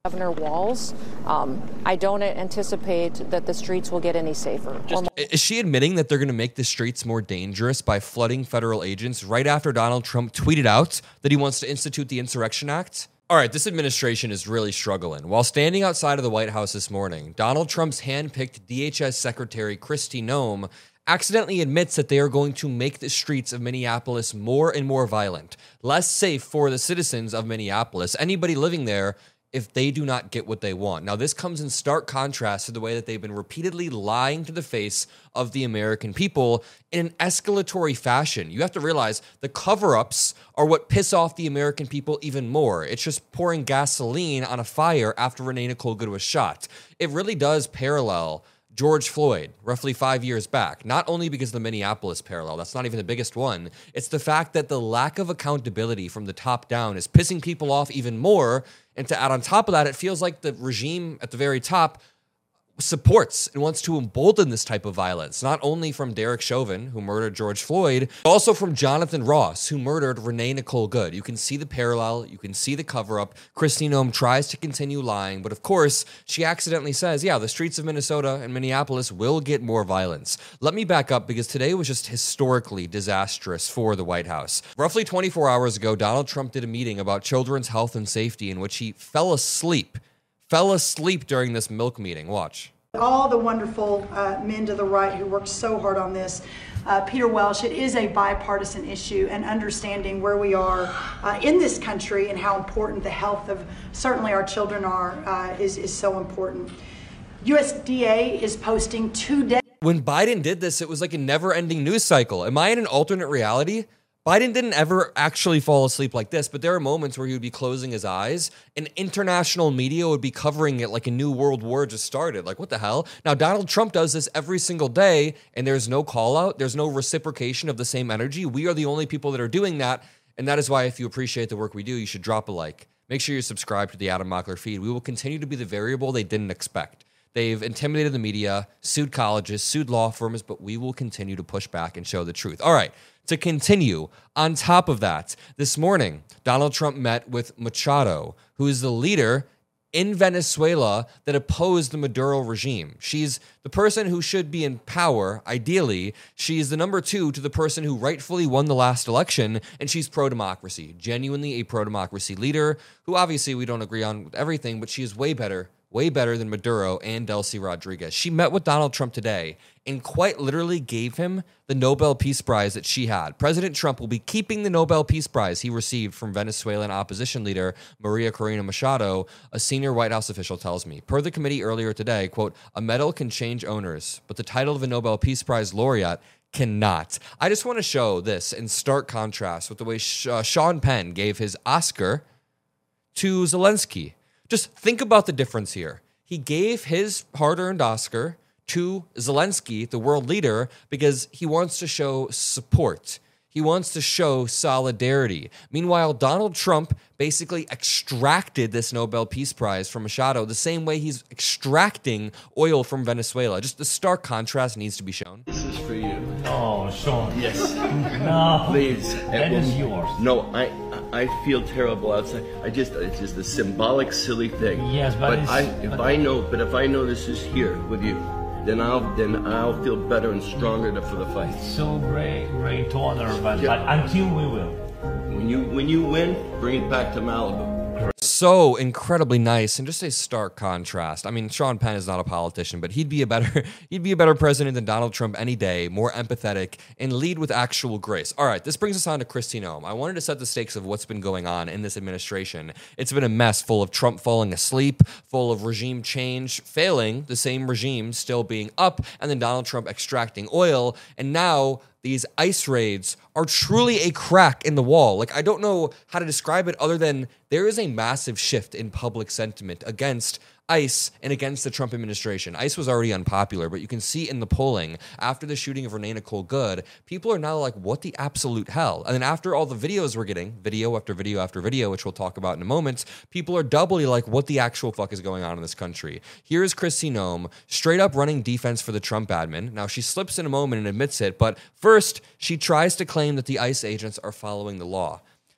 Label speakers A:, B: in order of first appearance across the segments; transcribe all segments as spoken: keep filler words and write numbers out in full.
A: Governor Walz. Um, I don't anticipate that the streets will get any safer.
B: Just, is she admitting that they're going to make the streets more dangerous by flooding federal agents right after Donald Trump tweeted out that he wants to institute the Insurrection Act? All right, this administration is really struggling. While standing outside of the White House this morning, Donald Trump's hand-picked D H S Secretary Kristi Noem accidentally admits that they are going to make the streets of Minneapolis more and more violent, less safe for the citizens of Minneapolis, anybody living there, if they do not get what they want. Now, this comes in stark contrast to the way that they've been repeatedly lying to the face of the American people in an escalatory fashion. You have to realize the cover-ups are what piss off the American people even more. It's just pouring gasoline on a fire after Renee Nicole Good was shot. It really does parallel George Floyd, roughly five years back, not only because of the Minneapolis parallel, that's not even the biggest one, it's the fact that the lack of accountability from the top down is pissing people off even more, and to add on top of that, it feels like the regime at the very top supports and wants to embolden this type of violence, not only from Derek Chauvin, who murdered George Floyd, but also from Jonathan Ross, who murdered Renee Nicole Good. You can see the parallel, you can see the cover-up. Kristi Noem tries to continue lying, but of course, she accidentally says, yeah, the streets of Minnesota and Minneapolis will get more violence. Let me back up, because today was just historically disastrous for the White House. Roughly twenty-four hours ago, Donald Trump did a meeting about children's health and safety in which he fell asleep fell asleep during this milk meeting. Watch.
C: All the wonderful uh, men to the right who worked so hard on this. Uh, Peter Welsh, it is a bipartisan issue, and understanding where we are uh, in this country and how important the health of certainly our children are uh, is, is so important. U S D A is posting two days.
B: When Biden did this, it was like a never-ending news cycle. Am I in an alternate reality? Biden didn't ever actually fall asleep like this, but there are moments where he would be closing his eyes and international media would be covering it like a new world war just started. Like, what the hell? Now, Donald Trump does this every single day, and there's no call out. There's no reciprocation of the same energy. We are the only people that are doing that, and that is why if you appreciate the work we do, you should drop a like. Make sure you subscribe to the Adam Mockler feed. We will continue to be the variable they didn't expect. They've intimidated the media, sued colleges, sued law firms, but we will continue to push back and show the truth. All right. To continue, on top of that, this morning, Donald Trump met with Machado, who is the leader in Venezuela that opposed the Maduro regime. She's the person who should be in power, ideally. She's the number two to the person who rightfully won the last election, and she's pro-democracy, genuinely a pro-democracy leader, who obviously we don't agree on with everything, but she is way better way better than Maduro and Delcy Rodriguez. She met with Donald Trump today and quite literally gave him the Nobel Peace Prize that she had. President Trump will be keeping the Nobel Peace Prize he received from Venezuelan opposition leader Maria Corina Machado, a senior White House official tells me. Per the committee earlier today, quote, a medal can change owners, but the title of a Nobel Peace Prize laureate cannot. I just want to show this in stark contrast with the way uh, Sean Penn gave his Oscar to Zelensky. Just think about the difference here. He gave his hard-earned Oscar to Zelensky, the world leader, because he wants to show support. He wants to show solidarity. Meanwhile, Donald Trump basically extracted this Nobel Peace Prize from Machado the same way he's extracting oil from Venezuela. Just the stark contrast needs to be shown.
D: This is for you.
E: Oh, Sean.
D: Yes.
E: No.
D: Please.
E: That is yours.
D: No, I I feel terrible outside. I just, it's just a symbolic, silly thing.
E: Yes, but,
D: but I, if
E: but
D: I know, but if I know this is here with you, then I'll then I'll feel better and stronger for the fight.
E: It's so great, great to honor, but,
D: Yeah.
E: but until we will.
D: When you when you win, bring it back to Malibu.
B: So incredibly nice, and just a stark contrast. I mean, Sean Penn is not a politician, but he'd be a better he'd be a better president than Donald Trump any day, more empathetic, and lead with actual grace. All right, this brings us on to Kristi Noem. I wanted to set the stakes of what's been going on in this administration. It's been a mess, full of Trump falling asleep, full of regime change failing, the same regime still being up, and then Donald Trump extracting oil, and now these ICE raids are truly a crack in the wall. Like, I don't know how to describe it other than there is a massive shift in public sentiment against ICE and against the Trump administration. ICE was already unpopular, but you can see in the polling after the shooting of Renee Nicole Good, people are now like, what the absolute hell? And then after all the videos we're getting, video after video after video, which we'll talk about in a moment, people are doubly like, what the actual fuck is going on in this country? Here's Kristi Noem, straight up running defense for the Trump admin. Now, she slips in a moment and admits it, but first, she tries to claim that the ICE agents are following the law.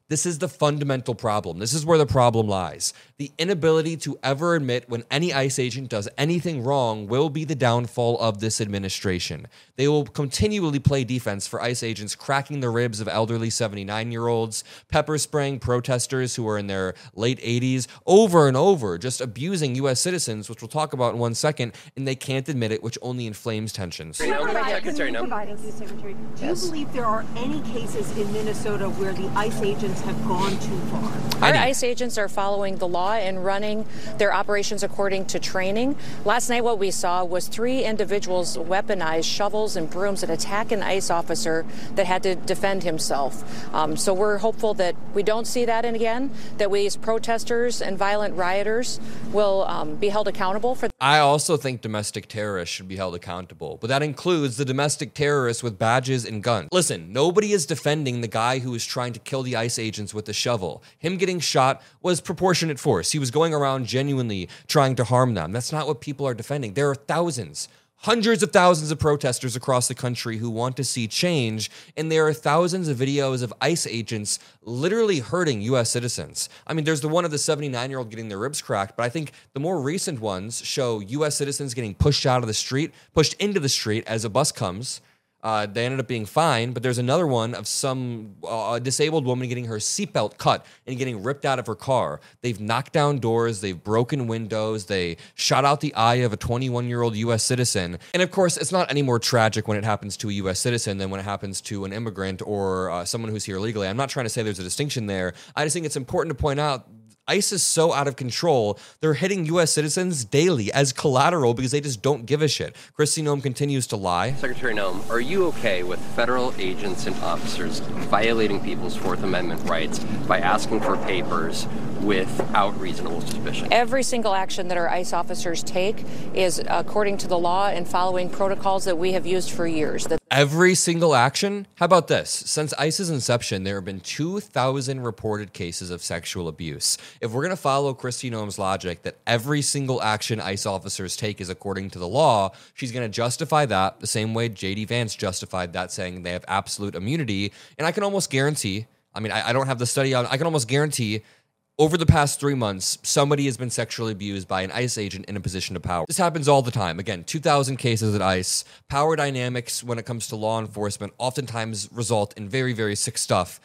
B: This is the fundamental problem. This is where the problem lies. The inability to ever admit when any ICE agent does anything wrong will be the downfall of this administration. They will continually play defense for ICE agents cracking the ribs of elderly seventy-nine-year-olds, pepper spraying protesters who are in their late eighties, over and over, just abusing U S citizens, which we'll talk about in one second, and they can't admit it, which only inflames tensions.
F: Secretary, no. Thank you, Secretary. Do you believe there are any cases in Minnesota where the ICE agents have gone too far?
A: Our ICE agents are following the law and running their operations according to training. Last night, what we saw was three individuals weaponize shovels and brooms and attack an ICE officer that had to defend himself. Um, so we're hopeful that we don't see that again, that we as protesters and violent rioters will um, be held accountable for.
B: I also think domestic terrorists should be held accountable, but that includes the domestic terrorists with badges and guns. Listen, nobody is defending the guy who was trying to kill the ICE agents with the shovel. Him getting shot was proportionate force. He was going around genuinely trying to harm them. That's not what people are defending. There are thousands, hundreds of thousands of protesters across the country who want to see change, and there are thousands of videos of ICE agents literally hurting U S citizens. I mean, there's the one of the seventy-nine-year-old getting their ribs cracked, but I think the more recent ones show U S citizens getting pushed out of the street, pushed into the street as a bus comes. Uh, they ended up being fine, but there's another one of some uh, disabled woman getting her seatbelt cut and getting ripped out of her car. They've knocked down doors, they've broken windows, they shot out the eye of a twenty-one-year-old U S citizen. And of course, it's not any more tragic when it happens to a U S citizen than when it happens to an immigrant or uh, someone who's here illegally. I'm not trying to say there's a distinction there. I just think it's important to point out ICE is so out of control, they're hitting U S citizens daily as collateral because they just don't give a shit. Kristi Noem continues to lie.
G: Secretary Noem, are you okay with federal agents and officers violating people's Fourth Amendment rights by asking for papers without reasonable suspicion?
A: Every single action that our ICE officers take is according to the law and following protocols that we have used for years. That
B: Every single action? How about this? Since ICE's inception, there have been two thousand reported cases of sexual abuse. If we're going to follow Kristi Noem's logic that every single action ICE officers take is according to the law, she's going to justify that the same way J D Vance justified that, saying they have absolute immunity. And I can almost guarantee, I mean, I, I don't have the study on, I can almost guarantee over the past three months, somebody has been sexually abused by an ICE agent in a position of power. This happens all the time. Again, two thousand cases at ICE. Power dynamics when it comes to law enforcement oftentimes result in very, very sick stuff.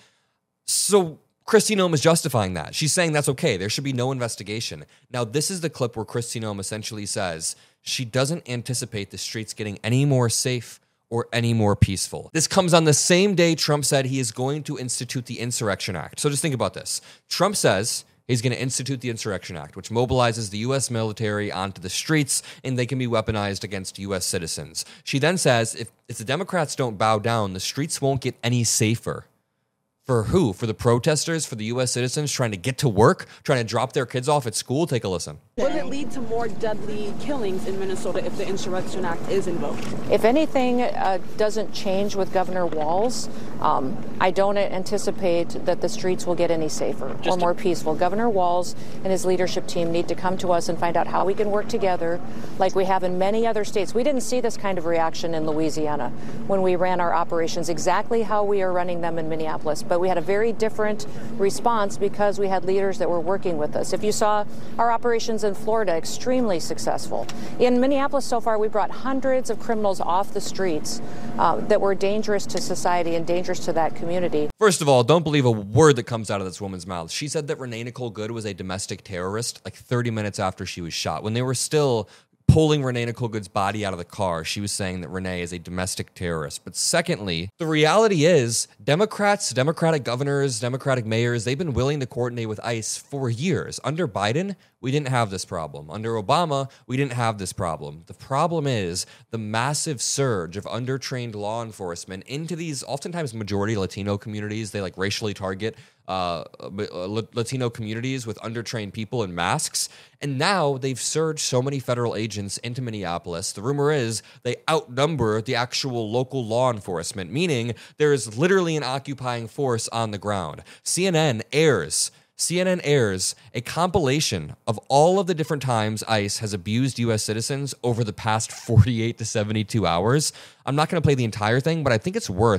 B: So Kristi Noem is justifying that. She's saying that's okay. There should be no investigation. Now, this is the clip where Kristi Noem essentially says she doesn't anticipate the streets getting any more safe or any more peaceful. This comes on the same day Trump said he is going to institute the Insurrection Act. So just think about this. Trump says he's going to institute the Insurrection Act, which mobilizes the U S military onto the streets, and they can be weaponized against U S citizens. She then says if, if the Democrats don't bow down, the streets won't get any safer. For who? For the protesters? For the U S citizens trying to get to work? Trying to drop their kids off at school? Take a listen.
F: Will it lead to more deadly killings in Minnesota if the Insurrection Act is invoked?
A: if anything uh, doesn't change with Governor Walz, um, I don't anticipate that the streets will get any safer or more peaceful. Governor Walz and his leadership team need to come to us and find out how we can work together like we have in many other states. We didn't see this kind of reaction in Louisiana when we ran our operations, exactly how we are running them in Minneapolis. But we had a very different response because we had leaders that were working with us. If you saw our operations in Florida, extremely successful. In Minneapolis so far, we brought hundreds of criminals off the streets uh, that were dangerous to society and dangerous to that community.
B: First of all, don't believe a word that comes out of this woman's mouth. She said that Renee Nicole Good was a domestic terrorist like thirty minutes after she was shot. When they were still pulling Renee Nicole Good's body out of the car, she was saying that Renee is a domestic terrorist. But secondly, the reality is Democrats, Democratic governors, Democratic mayors, they've been willing to coordinate with ICE for years. Under Biden, we didn't have this problem. Under Obama, we didn't have this problem. The problem is the massive surge of undertrained law enforcement into these oftentimes majority Latino communities. They like racially target uh, Latino communities with undertrained people in masks. And now they've surged so many federal agents into Minneapolis. The rumor is they outnumber the actual local law enforcement, meaning there is literally an occupying force on the ground. C N N airs C N N airs a compilation of all of the different times ICE has abused U S citizens over the past forty-eight to seventy-two hours. I'm not going to play the entire thing, but I think it's worth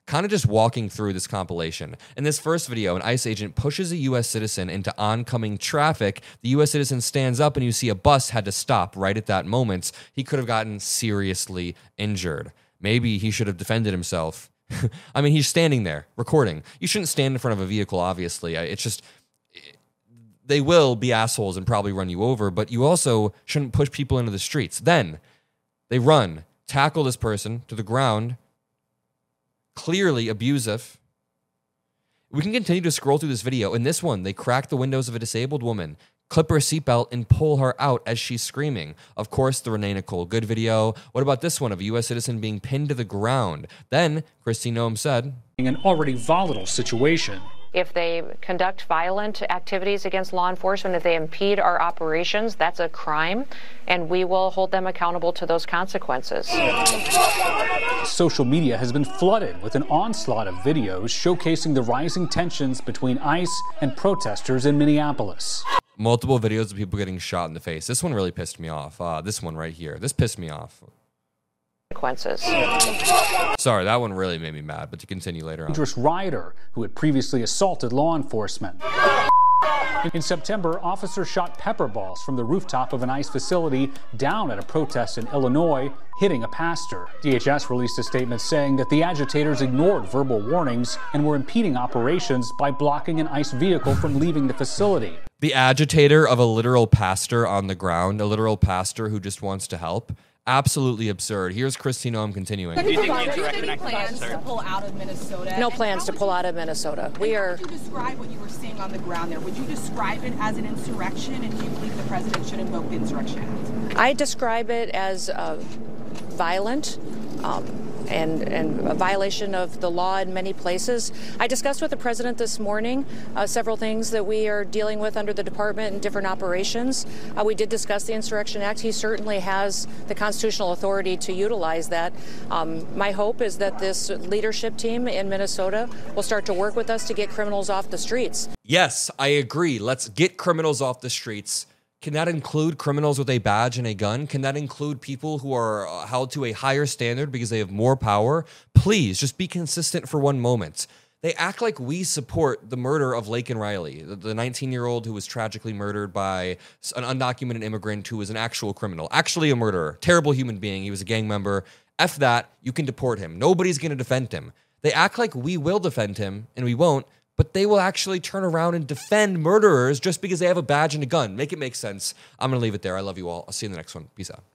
B: kind of just walking through this compilation. In this first video, an ICE agent pushes a U S citizen into oncoming traffic. The U S citizen stands up and you see a bus had to stop right at that moment. He could have gotten seriously injured. Maybe he should have defended himself. I mean, he's standing there recording. You shouldn't stand in front of a vehicle, obviously. It's just, they will be assholes and probably run you over, but you also shouldn't push people into the streets. Then they run, tackle this person to the ground, clearly abusive. We can continue to scroll through this video. In this one, they crack the windows of a disabled woman, clip her seatbelt, and pull her out as she's screaming. Of course, the Renee Nicole Good video. What about this one of a U S citizen being pinned to the ground? Then, Kristi Noem said,
H: "In an already volatile situation.
A: If they conduct violent activities against law enforcement, if they impede our operations, that's a crime, and we will hold them accountable to those consequences."
H: Social media has been flooded with an onslaught of videos showcasing the rising tensions between ICE and protesters in Minneapolis.
B: Multiple videos of people getting shot in the face. This one really pissed me off. Uh, this one right here. This pissed me off.
A: Consequences.
B: Sorry, that one really made me mad, but to continue later on.
H: Dangerous rider who had previously assaulted law enforcement. In September, officers shot pepper balls from the rooftop of an ICE facility down at a protest in Illinois, hitting a pastor. D H S released a statement saying that the agitators ignored verbal warnings and were impeding operations by blocking an ICE vehicle from leaving the facility.
B: The agitator of a literal pastor on the ground, a literal pastor who just wants to help. Absolutely absurd. Here's Kristi Noem continuing.
I: Do you think you have any plans to pull out of Minnesota?
A: No plans to pull out of Minnesota. We are.
I: How would you describe what you were seeing on the ground there? Would you describe it as an insurrection, and do you believe the president should invoke the Insurrection Act?
A: I describe it as uh, violent. Um, And, and a violation of the law in many places. I discussed with the president this morning uh, several things that we are dealing with under the department and different operations. Uh, we did discuss the Insurrection Act. He certainly has the constitutional authority to utilize that. Um, my hope is that this leadership team in Minnesota will start to work with us to get criminals off the streets.
B: Yes, I agree. Let's get criminals off the streets. Can that include criminals with a badge and a gun? Can that include people who are held to a higher standard because they have more power? Please, just be consistent for one moment. They act like we support the murder of Laken Riley, the nineteen-year-old who was tragically murdered by an undocumented immigrant who was an actual criminal, actually a murderer, terrible human being. He was a gang member. F that, you can deport him. Nobody's going to defend him. They act like we will defend him, and we won't. But they will actually turn around and defend murderers just because they have a badge and a gun. Make it make sense. I'm going to leave it there. I love you all. I'll see you in the next one. Peace out.